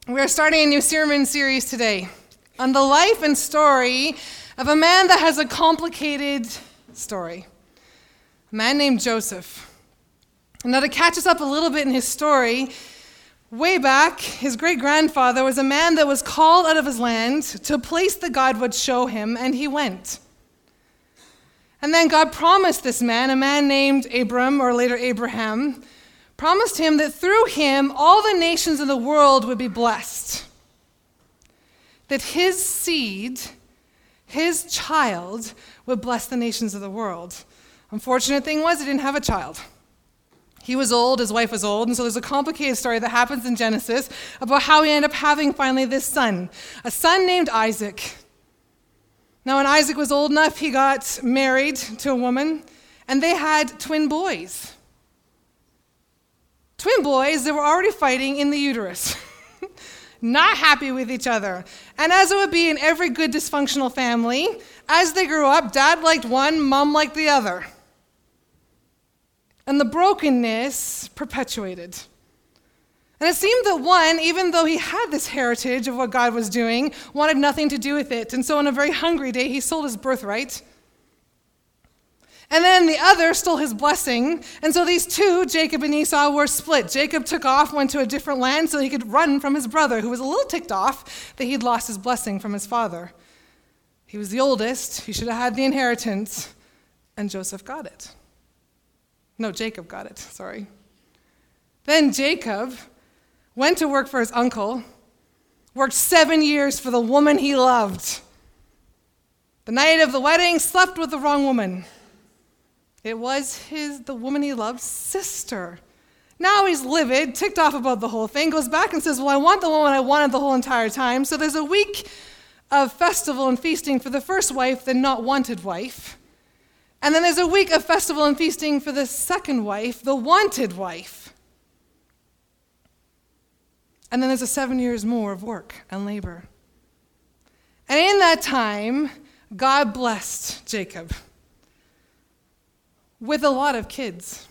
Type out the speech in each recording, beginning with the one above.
We are starting a new sermon series today on the life and story of a man that has a complicated story. A man named Joseph. And now to catch us up a little bit in his story, way back, his great-grandfather was a man that was called out of his land to a place that God would show him, and he went. And then God promised this man, a man named Abram, or later Abraham, promised him that through him all the nations of the world would be blessed. That his seed, his child, would bless the nations of the world. Unfortunate thing was he didn't have a child. He was old, his wife was old, and so there's a complicated story that happens in Genesis about how he ended up having finally this son, a son named Isaac. Now when Isaac was old enough, he got married to a woman, and they had twin boys. Twin boys that were already fighting in the uterus, not happy with each other. And as it would be in every good dysfunctional family, as they grew up, dad liked one, mom liked the other. And the brokenness perpetuated. And it seemed that one, even though he had this heritage of what God was doing, wanted nothing to do with it. And so on a very hungry day, he sold his birthright. And then the other stole his blessing. And so these two, Jacob and Esau, were split. Jacob took off, went to a different land so he could run from his brother, who was a little ticked off that he'd lost his blessing from his father. He was the oldest. He should have had the inheritance. And Joseph got it. No, Jacob got it, sorry. Then Jacob went to work for his uncle, worked 7 years for the woman he loved. The night of the wedding, slept with the wrong woman. It was the woman he loved, sister. Now he's livid, ticked off about the whole thing, goes back and says, well, I want the woman I wanted the whole entire time. So there's a week of festival and feasting for the first wife, the not wanted wife. And then there's a week of festival and feasting for the second wife, the wanted wife. And then there's 7 years more of work and labor. And in that time, God blessed Jacob with a lot of kids.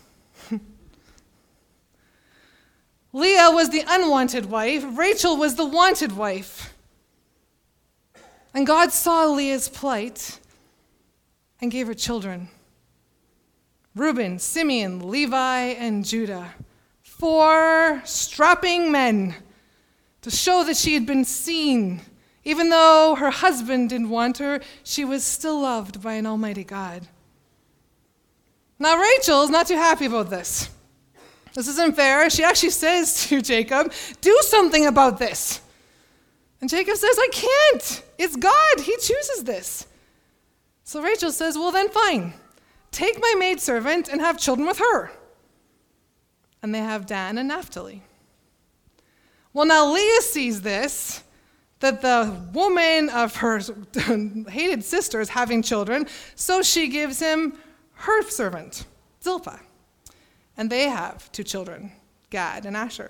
Leah was the unwanted wife. Rachel was the wanted wife. And God saw Leah's plight and gave her children. Reuben, Simeon, Levi, and Judah. 4 strapping men to show that she had been seen. Even though her husband didn't want her, she was still loved by an almighty God. Now Rachel's not too happy about this. This isn't fair. She actually says to Jacob, do something about this. And Jacob says, I can't. It's God. He chooses this. So Rachel says, well then fine. Take my maidservant and have children with her. And they have Dan and Naphtali. Well, now Leah sees this, that the woman of her hated sister is having children, so she gives him her servant, Zilpah. And they have 2 children, Gad and Asher.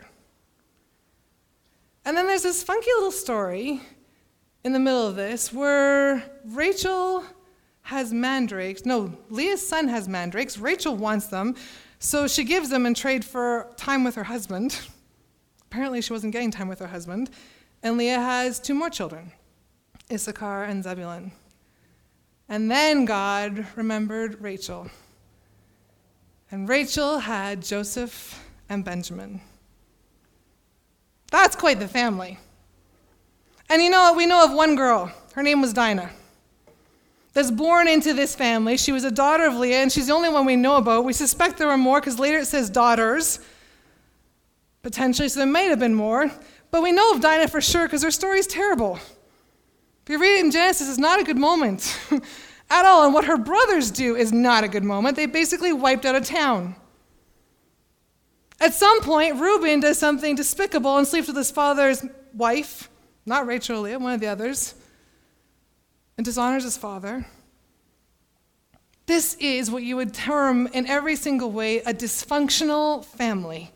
And then there's this funky little story in the middle of this where Rachel has mandrakes. No, Leah's son has mandrakes. Rachel wants them, so she gives them in trade for time with her husband. Apparently she wasn't getting time with her husband. And Leah has 2 more children, Issachar and Zebulun. And then God remembered Rachel. And Rachel had Joseph and Benjamin. That's quite the family. And you know what? We know of one girl. Her name was Dinah. That's born into this family. She was a daughter of Leah, and she's the only one we know about. We suspect there were more because later it says daughters, potentially, so there might have been more. But we know of Dinah for sure because her story is terrible. If you read it in Genesis, it's not a good moment at all. And what her brothers do is not a good moment. They basically wiped out a town. At some point, Reuben does something despicable and sleeps with his father's wife, not Rachel or Leah, one of the others, and dishonors his father. This is what you would term in every single way a dysfunctional family.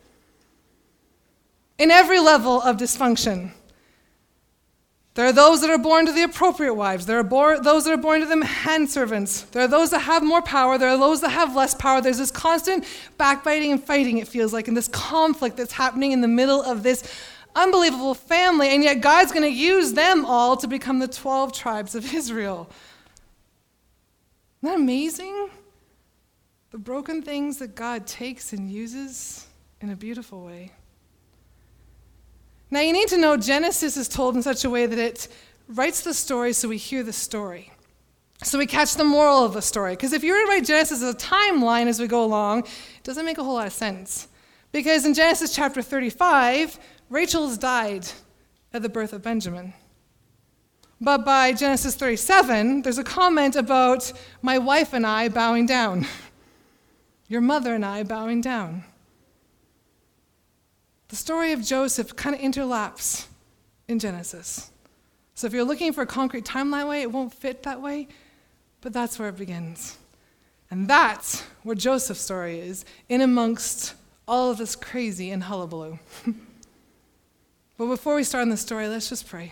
In every level of dysfunction. There are those that are born to the appropriate wives. There are those that are born to the handservants. There are those that have more power. There are those that have less power. There's this constant backbiting and fighting, it feels like, and this conflict that's happening in the middle of this unbelievable family, and yet God's going to use them all to become the 12 tribes of Israel. Isn't that amazing? The broken things that God takes and uses in a beautiful way. Now you need to know Genesis is told in such a way that it writes the story so we hear the story. So we catch the moral of the story. Because if you were to write Genesis as a timeline as we go along, it doesn't make a whole lot of sense. Because in Genesis chapter 35, Rachel has died at the birth of Benjamin. But by Genesis 37, there's a comment about my wife and I bowing down. Your mother and I bowing down. The story of Joseph kind of interlaps in Genesis. So if you're looking for a concrete timeline way, it won't fit that way, but that's where it begins. And that's where Joseph's story is, in amongst all of this crazy and hullabaloo. But before we start on the story, let's just pray.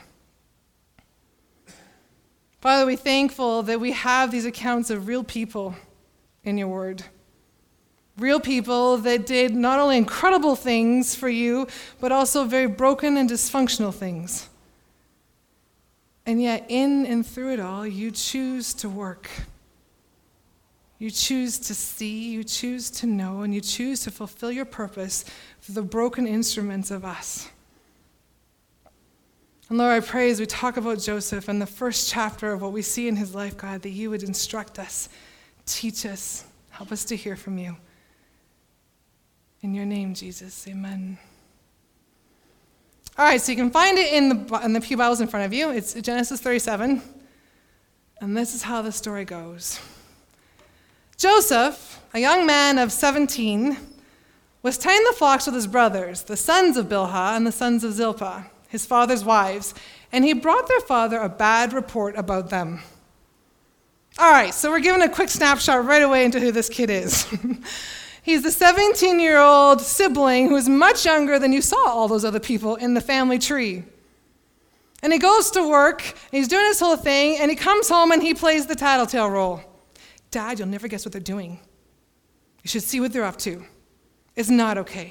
Father, we're thankful that we have these accounts of real people in your word. Real people that did not only incredible things for you, but also very broken and dysfunctional things. And yet, in and through it all, you choose to work. You choose to see, you choose to know, and you choose to fulfill your purpose through the broken instruments of us. And Lord, I pray as we talk about Joseph and the first chapter of what we see in his life, God, that you would instruct us, teach us, help us to hear from you. In your name, Jesus, amen. All right, so you can find it in the Pew Bibles in front of you. It's Genesis 37. And this is how the story goes. Joseph, a young man of 17, was tending the flocks with his brothers, the sons of Bilhah and the sons of Zilpah, his father's wives, and he brought their father a bad report about them. All right, so we're given a quick snapshot right away into who this kid is. He's the 17-year-old sibling who is much younger than you saw all those other people in the family tree. And he goes to work, and he's doing his whole thing, and he comes home and he plays the tattletale role. Dad, you'll never guess what they're doing. You should see what they're up to. It's not okay.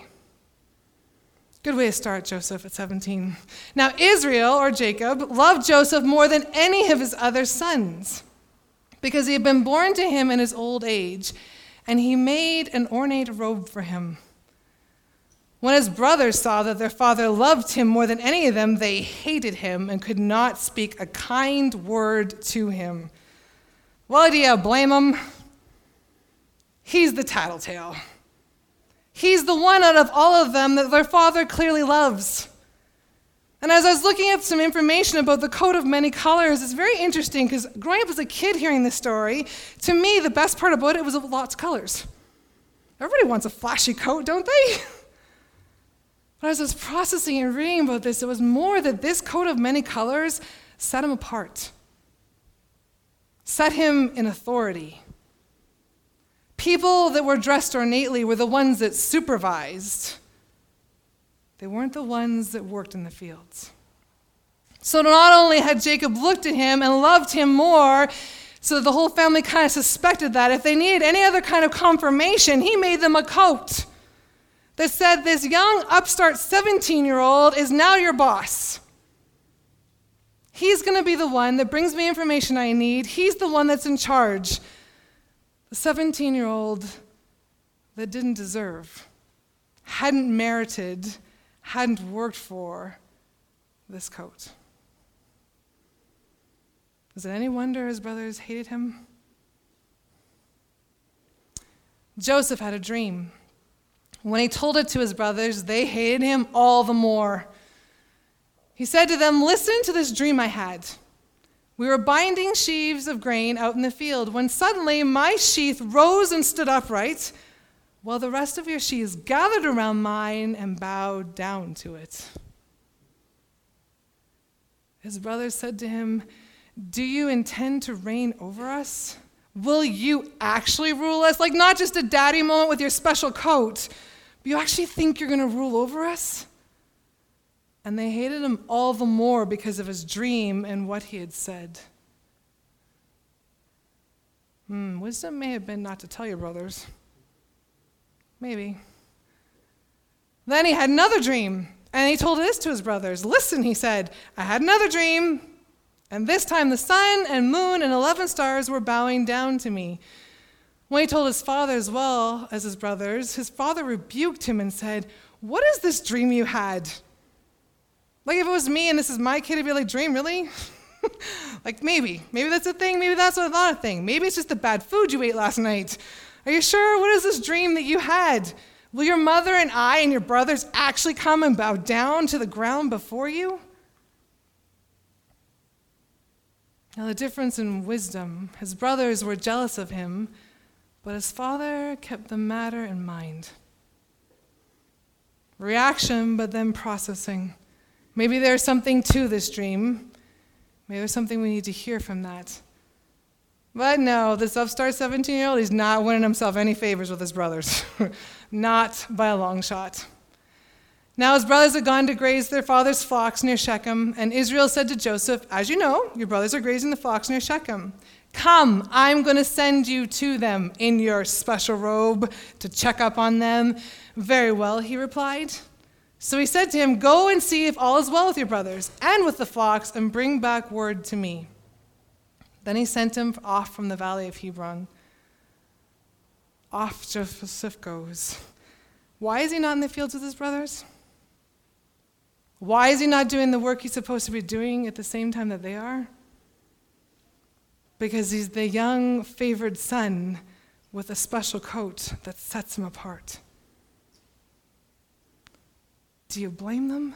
Good way to start Joseph at 17. Now Israel, or Jacob, loved Joseph more than any of his other sons because he had been born to him in his old age, and he made an ornate robe for him. When his brothers saw that their father loved him more than any of them, they hated him and could not speak a kind word to him. Well, do you blame him? He's the tattletale. He's the one out of all of them that their father clearly loves. And as I was looking up some information about the coat of many colors, it's very interesting because growing up as a kid hearing this story, to me, the best part about it was lots of colors. Everybody wants a flashy coat, don't they? But as I was processing and reading about this, it was more that this coat of many colors set him apart, set him in authority. People that were dressed ornately were the ones that supervised. They weren't the ones that worked in the fields. So not only had Jacob looked at him and loved him more, so the whole family kind of suspected that if they needed any other kind of confirmation, he made them a coat that said, this young upstart 17-year-old is now your boss. He's going to be the one that brings me information I need. He's the one that's in charge. The 17-year-old that didn't deserve, hadn't merited, hadn't worked for this coat. Is it any wonder his brothers hated him? Joseph had a dream. When he told it to his brothers, they hated him all the more. He said to them, listen to this dream I had. We were binding sheaves of grain out in the field when suddenly my sheaf rose and stood upright, while the rest of your sheaves gathered around mine and bowed down to it. His brothers said to him, do you intend to reign over us? Will you actually rule us? Like not just a daddy moment with your special coat, but you actually think you're going to rule over us? And they hated him all the more because of his dream and what he had said. Wisdom may have been not to tell your brothers. Maybe. Then he had another dream, And he told this to his brothers. Listen, he said, I had another dream, and this time the sun and moon and 11 stars were bowing down to me. When he told his father as well as his brothers, his father rebuked him and said, what is this dream you had? Like if it was me and this is my kid, I'd be like, dream, really? Like maybe that's a thing, maybe that's not a thing. Maybe it's just the bad food you ate last night. Are you sure? What is this dream that you had? Will your mother and I and your brothers actually come and bow down to the ground before you? Now the difference in wisdom, his brothers were jealous of him, but his father kept the matter in mind. Reaction, but then processing. Maybe there's something to this dream. Maybe there's something we need to hear from that. But no, this upstart 17-year-old, he's not winning himself any favors with his brothers. Not by a long shot. Now his brothers had gone to graze their father's flocks near Shechem, and Israel said to Joseph, as you know, your brothers are grazing the flocks near Shechem. Come, I'm going to send you to them in your special robe to check up on them. Very well, he replied. So he said to him, go and see if all is well with your brothers and with the flocks, and bring back word to me. Then he sent him off from the valley of Hebron. Off Joseph goes. Why is he not in the fields with his brothers? Why is he not doing the work he's supposed to be doing at the same time that they are? Because he's the young, favored son with a special coat that sets him apart. Do you blame them?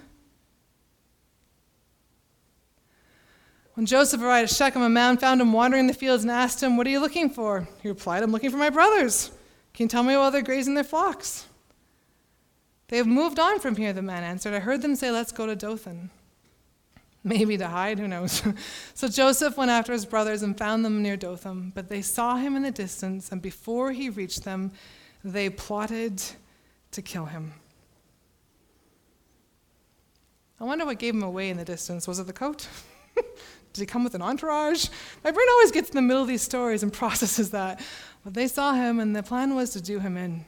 When Joseph arrived at Shechem, a man found him wandering in the fields and asked him, what are you looking for? He replied, I'm looking for my brothers. Can you tell me while they're grazing their flocks? They have moved on from here, the man answered. I heard them say, let's go to Dothan. Maybe to hide, who knows? So Joseph went after his brothers and found them near Dothan, but they saw him in the distance, and before he reached them, they plotted to kill him. I wonder what gave him away in the distance. Was it the coat? Did he come with an entourage? My brain always gets in the middle of these stories and processes that. But they saw him, and the plan was to do him in.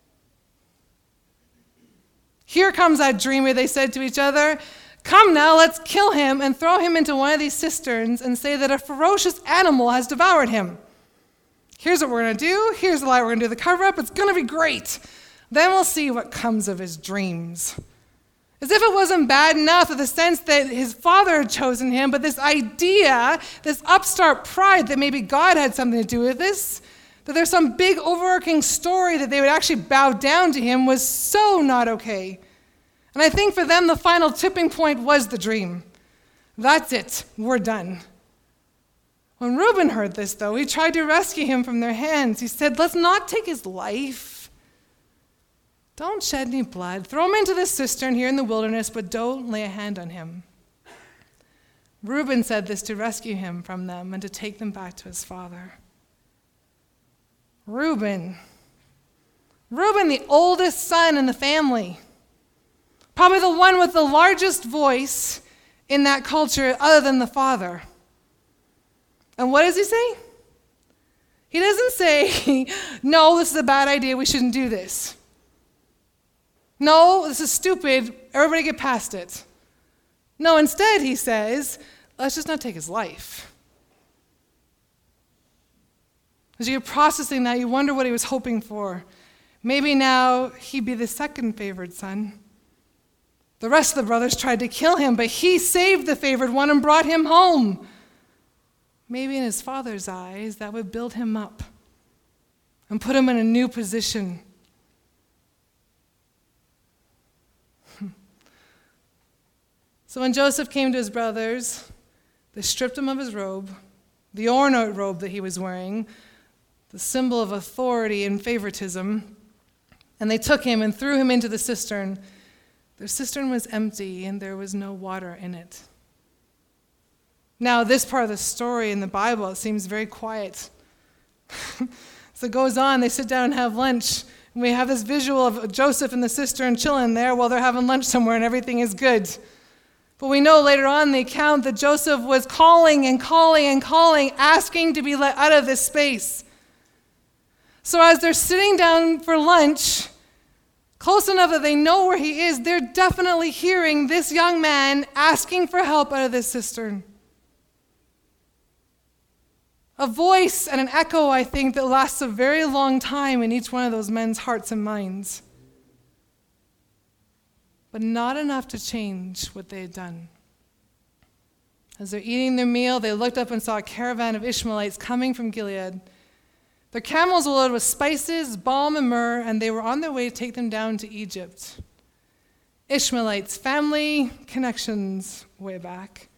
Here comes that dreamer, they said to each other. Come now, let's kill him and throw him into one of these cisterns and say that a ferocious animal has devoured him. Here's what we're going to do. Here's the lie we're going to do, the cover-up. It's going to be great. Then we'll see what comes of his dreams. As if it wasn't bad enough in the sense that his father had chosen him, but this idea, this upstart pride that maybe God had something to do with this, that there's some big overarching story that they would actually bow down to him, was so not okay. And I think for them the final tipping point was the dream. That's it, we're done. When Reuben heard this, though, he tried to rescue him from their hands. He said, let's not take his life. Don't shed any blood. Throw him into this cistern here in the wilderness, but don't lay a hand on him. Reuben said this to rescue him from them and to take them back to his father. Reuben, the oldest son in the family. Probably the one with the largest voice in that culture other than the father. And what does he say? He doesn't say, no, this is a bad idea, we shouldn't do this. No, this is stupid, everybody get past it. No, instead he says, let's just not take his life. As you're processing that, you wonder what he was hoping for. Maybe now he'd be the second favored son. The rest of the brothers tried to kill him, but he saved the favored one and brought him home. Maybe in his father's eyes, that would build him up and put him in a new position. So when Joseph came to his brothers, they stripped him of his robe, the ornate robe that he was wearing, the symbol of authority and favoritism, and they took him and threw him into the cistern. Their cistern was empty, and there was no water in it. Now, this part of the story in the Bible, it seems very quiet. So it goes on, they sit down and have lunch, and we have this visual of Joseph in the cistern chilling there while they're having lunch somewhere and everything is good. But we know later on in the account that Joseph was calling and calling and calling, asking to be let out of this space. So as they're sitting down for lunch, close enough that they know where he is, they're definitely hearing this young man asking for help out of this cistern. A voice and an echo, I think, that lasts a very long time in each one of those men's hearts and minds. But not enough to change what they had done. As they're eating their meal, they looked up and saw a caravan of Ishmaelites coming from Gilead. Their camels were loaded with spices, balm, and myrrh, and they were on their way to take them down to Egypt. Ishmaelites, family connections way back.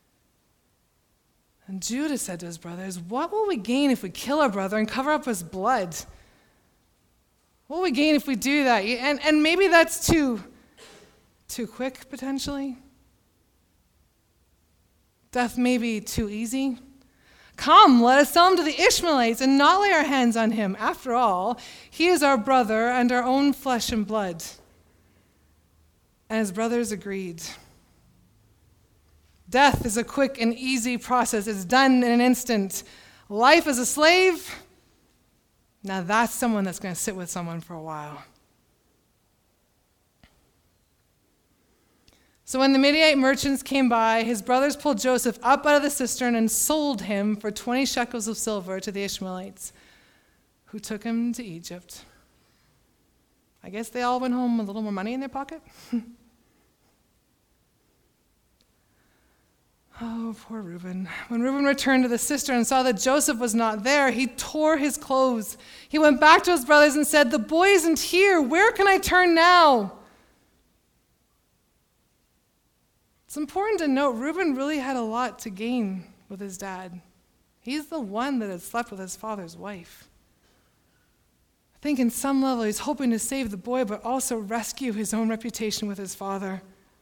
And Judah said to his brothers, "What will we gain if we kill our brother and cover up his blood? What will we gain if we do that?" And maybe that's too quick, potentially. Death may be too easy. Come, let us sell him to the Ishmaelites and not lay our hands on him. After all, he is our brother and our own flesh and blood. And his brothers agreed. Death is a quick and easy process. It's done in an instant. Life as a slave, now that's someone that's going to sit with someone for a while. So when the Midianite merchants came by, his brothers pulled Joseph up out of the cistern and sold him for 20 shekels of silver to the Ishmaelites, who took him to Egypt. I guess they all went home with a little more money in their pocket. Oh, poor Reuben. When Reuben returned to the cistern and saw that Joseph was not there, he tore his clothes. He went back to his brothers and said, "The boy isn't here. Where can I turn now?" It's important to note, Reuben really had a lot to gain with his dad. He's the one that had slept with his father's wife. I think in some level he's hoping to save the boy, but also rescue his own reputation with his father.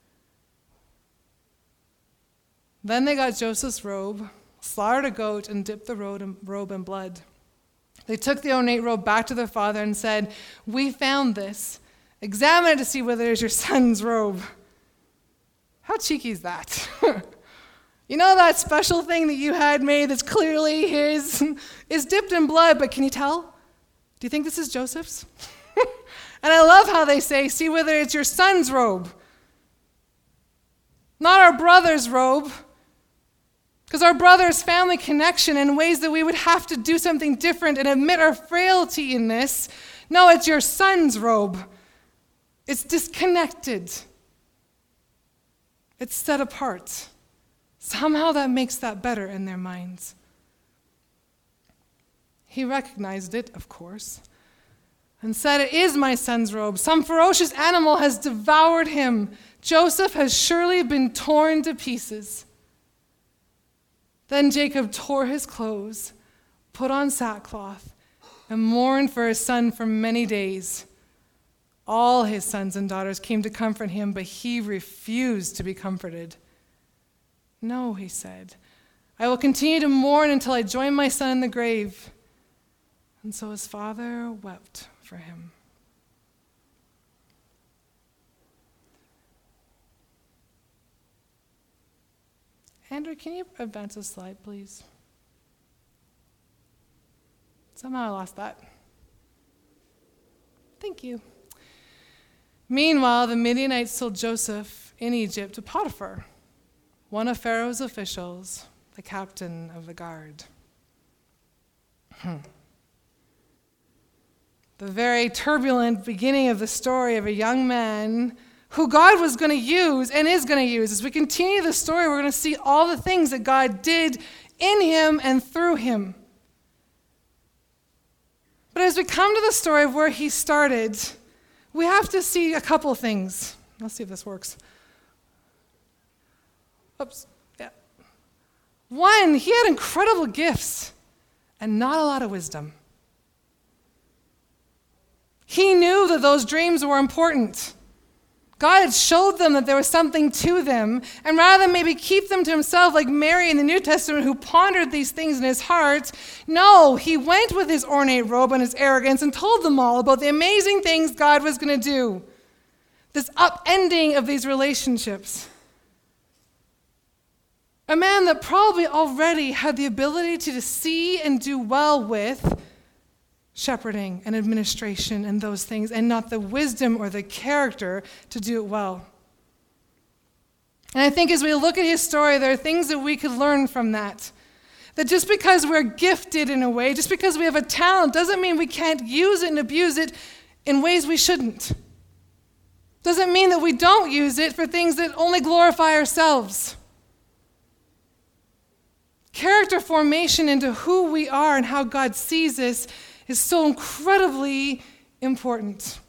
Then they got Joseph's robe, slaughtered a goat, and dipped the robe in blood. They took the ornate robe back to their father and said, "We found this. Examine it to see whether it is your son's robe." How cheeky is that? You know that special thing that you had made that's clearly his is dipped in blood, but can you tell? Do you think this is Joseph's? And I love how they say, "See whether it's your son's robe." Not our brother's robe. Because our brother's family connection in ways that we would have to do something different and admit our frailty in this. No, it's your son's robe. It's disconnected. It's set apart. Somehow that makes that better in their minds. He recognized it, of course, and said, "It is my son's robe. Some ferocious animal has devoured him. Joseph has surely been torn to pieces." Then Jacob tore his clothes, put on sackcloth, and mourned for his son for many days. All his sons and daughters came to comfort him, but he refused to be comforted. "No," he said, "I will continue to mourn until I join my son in the grave." And so his father wept for him. Andrew, can you advance a slide, please? Somehow I lost that. Thank you. Meanwhile, the Midianites sold Joseph in Egypt to Potiphar, one of Pharaoh's officials, the captain of the guard. The very turbulent beginning of the story of a young man who God was going to use and is going to use. As we continue the story, we're going to see all the things that God did in him and through him. But as we come to the story of where he started, we have to see a couple things. Let's see if this works. Oops. Yeah. One, he had incredible gifts and not a lot of wisdom. He knew that those dreams were important. God had showed them that there was something to them, and rather than maybe keep them to himself like Mary in the New Testament who pondered these things in his heart, no, he went with his ornate robe and his arrogance and told them all about the amazing things God was going to do. This upending of these relationships. A man that probably already had the ability to see and do well with shepherding and administration and those things, and not the wisdom or the character to do it well. And I think as we look at his story, there are things that we could learn from that. That just because we're gifted in a way, just because we have a talent, doesn't mean we can't use it and abuse it in ways we shouldn't. Doesn't mean that we don't use it for things that only glorify ourselves. Character formation into who we are and how God sees us is so incredibly important.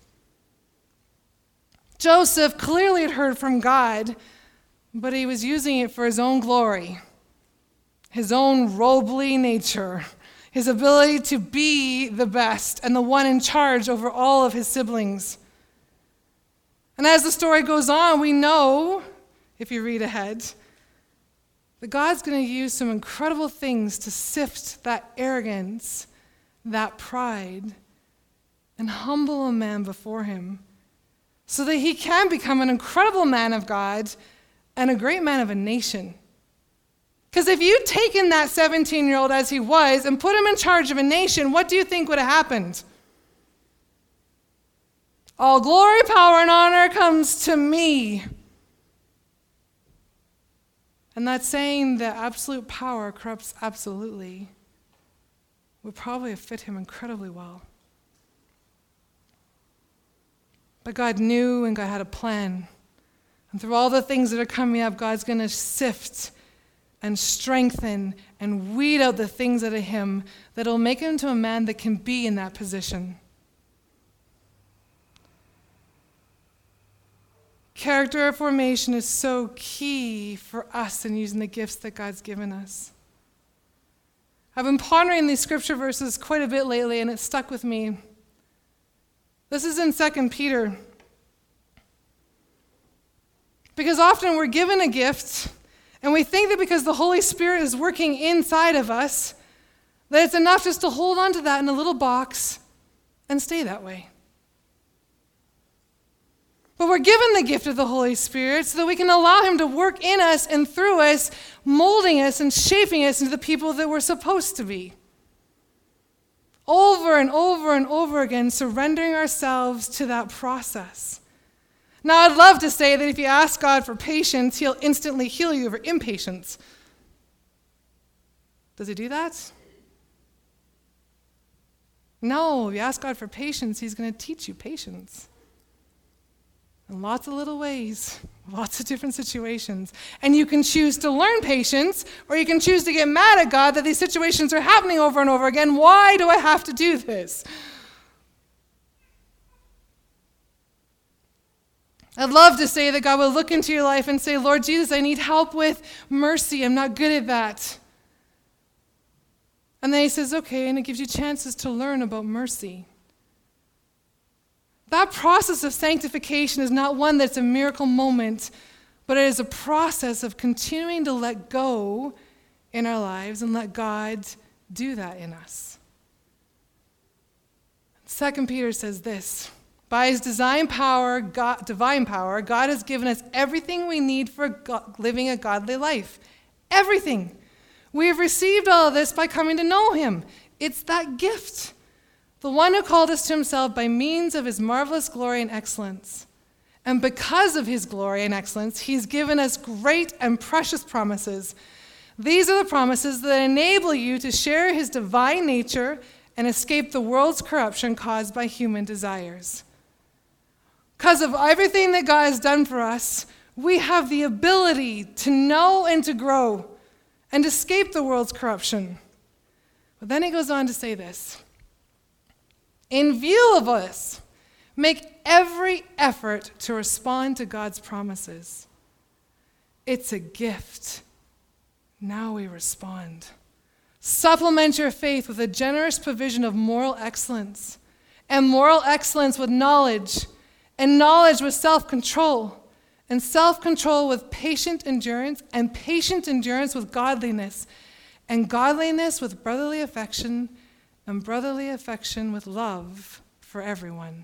Joseph clearly had heard from God, but he was using it for his own glory, his own robely nature, his ability to be the best and the one in charge over all of his siblings. And as the story goes on, we know, if you read ahead, that God's going to use some incredible things to sift that arrogance, that pride, and humble a man before him so that he can become an incredible man of God and a great man of a nation. Because if you'd taken that 17-year-old as he was and put him in charge of a nation, what do you think would have happened? All glory, power, and honor comes to me. And that saying that absolute power corrupts absolutely would probably have fit him incredibly well. But God knew and God had a plan. And through all the things that are coming up, God's going to sift and strengthen and weed out the things out of him that will make him into a man that can be in that position. Character formation is so key for us in using the gifts that God's given us. I've been pondering these scripture verses quite a bit lately, and it stuck with me. This is in 2 Peter. Because often we're given a gift, and we think that because the Holy Spirit is working inside of us, that it's enough just to hold on to that in a little box and stay that way. But we're given the gift of the Holy Spirit so that we can allow him to work in us and through us, molding us and shaping us into the people that we're supposed to be. Over and over and over again, surrendering ourselves to that process. Now, I'd love to say that if you ask God for patience, he'll instantly heal you of your impatience. Does he do that? No, if you ask God for patience, he's going to teach you patience. In lots of little ways, lots of different situations. And you can choose to learn patience, or you can choose to get mad at God that these situations are happening over and over again. Why do I have to do this? I'd love to say that God will look into your life and say, Lord Jesus, I need help with mercy. I'm not good at that. And then he says, okay, and it gives you chances to learn about mercy. That process of sanctification is not one that's a miracle moment, but it is a process of continuing to let go in our lives and let God do that in us. 2 Peter says this, by his divine power, God has given us everything we need for living a godly life. Everything. We have received all of this by coming to know him. It's that gift. The one who called us to himself by means of his marvelous glory and excellence. And because of his glory and excellence, he's given us great and precious promises. These are the promises that enable you to share his divine nature and escape the world's corruption caused by human desires. Because of everything that God has done for us, we have the ability to know and to grow and escape the world's corruption. But then he goes on to say this. In view of this, make every effort to respond to God's promises. It's a gift. Now we respond. Supplement your faith with a generous provision of moral excellence, and moral excellence with knowledge, and knowledge with self-control, and self-control with patient endurance, and patient endurance with godliness, and godliness with brotherly affection, and brotherly affection with love for everyone.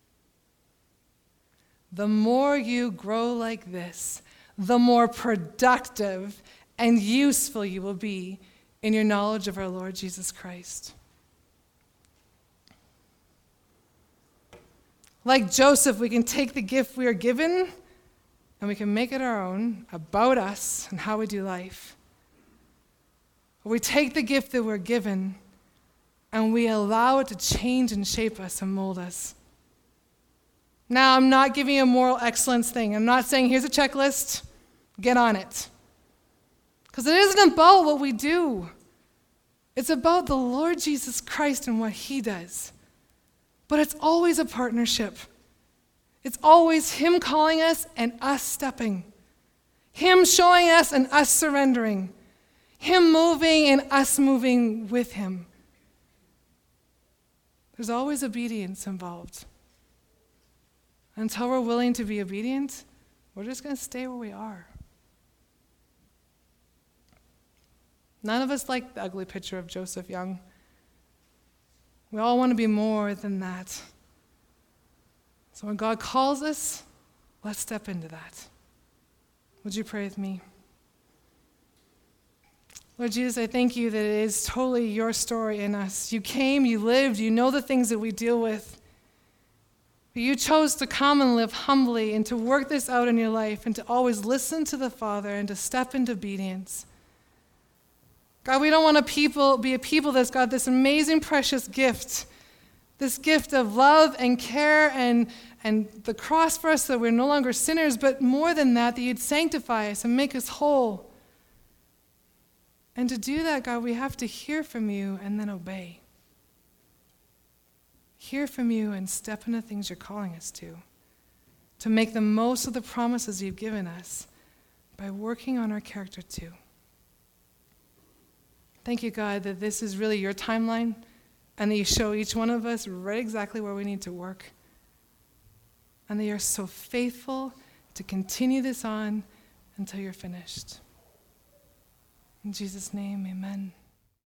The more you grow like this, the more productive and useful you will be in your knowledge of our Lord Jesus Christ. Like Joseph, we can take the gift we are given and we can make it our own, about us and how we do life. We take the gift that we're given and we allow it to change and shape us and mold us. Now, I'm not giving you a moral excellence thing. I'm not saying, here's a checklist, get on it. Because it isn't about what we do. It's about the Lord Jesus Christ and what he does. But it's always a partnership. It's always him calling us and us stepping. Him showing us and us surrendering. Him moving and us moving with him. There's always obedience involved. Until we're willing to be obedient, we're just going to stay where we are. None of us like the ugly picture of Joseph Young. We all want to be more than that. So when God calls us, let's step into that. Would you pray with me? Lord Jesus, I thank you that it is totally your story in us. You came, you lived, you know the things that we deal with. But you chose to come and live humbly and to work this out in your life and to always listen to the Father and to step into obedience. God, we don't want to be a people that's got this amazing, precious gift, this gift of love and care and the cross for us that we're no longer sinners, but more than that, that you'd sanctify us and make us whole. And to do that, God, we have to hear from you and then obey. Hear from you and step into things you're calling us to make the most of the promises you've given us by working on our character too. Thank you, God, that this is really your timeline and that you show each one of us right exactly where we need to work. And that you're so faithful to continue this on until you're finished. In Jesus' name, amen.